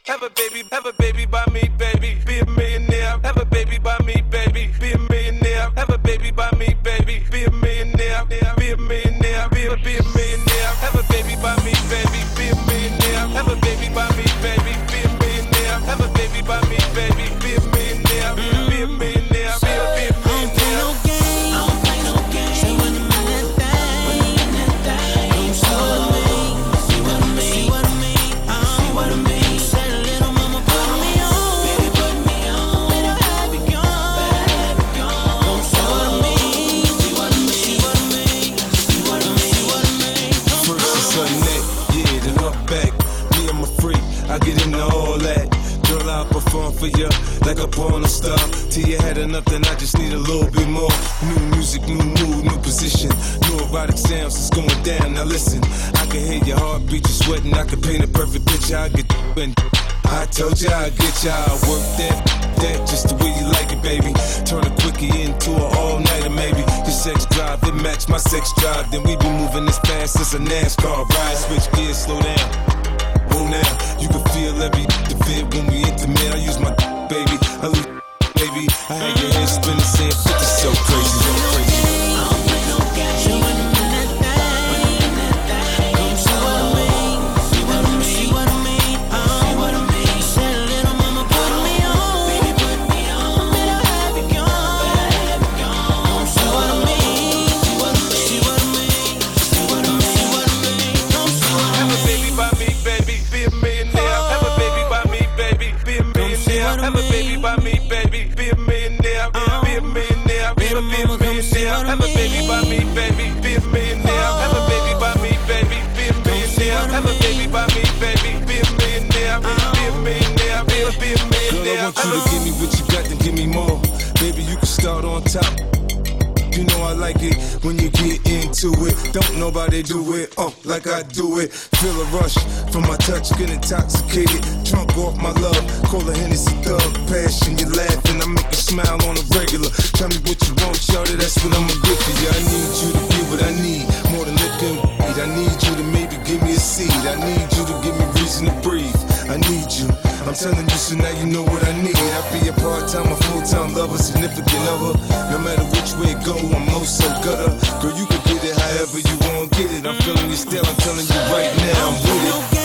Have a baby by me, baby. Be a millionaire. Have a baby by me, baby. Be a millionaire. Have a baby by me, baby. Be a millionaire. Be a millionaire. Be a millionaire. Have a baby by me, baby. Be a millionaire. Have a baby by me, baby. Be a millionaire. Have a baby by me, baby. Be a millionaire. Be a millionaire. Be a millionaire. I get into all that. Girl, I'll perform for you like a porn star. Till you had enough, then I just need a little bit more. New music, new mood, new position. New erotic sounds, it's going down. Now listen, I can hear your heartbeat, you're sweating. I can paint a perfect picture. I get and I told you I'd get you. I work that just the way you like it, baby. Turn a quickie into an all-nighter, maybe. Your sex drive, it match my sex drive. Then we be moving as fast as a NASCAR ride. Switch gears, slow down. Now you can feel every defeat when we intimate. I use my baby, I lose baby. I had your head spinning, saying 50 so crazy, so crazy. Have a baby by me, baby. Be a millionaire. Be a millionaire. Be a millionaire. Have a baby by me, baby. Be a millionaire. Have a baby by me, baby. Be a millionaire. Have a baby by me, baby. Be a millionaire. Be a millionaire. Be a millionaire. Girl, I want you to give me what you got, then give me more. Baby, you can start on top. You know I like it when you get into it. Don't nobody do it, like I do it. Feel a rush from my touch, get intoxicated. Drunk off my love, call a Hennessy thug. Passion, you laughing, I make you smile on a regular. Tell me what you want, shawty, that's what I'ma get for you. I need you to be what I need, more than liquor and weed. I need you to maybe give me a seed. I need you to give me reason to breathe. I need you, I'm telling you, so now you know what I need. I be a part-time or full-time lover, significant other. No matter which way it go, I'm most so gutter. Girl, you can get it however you want, get it. I'm feeling you still, I'm telling you right now, I'm with it.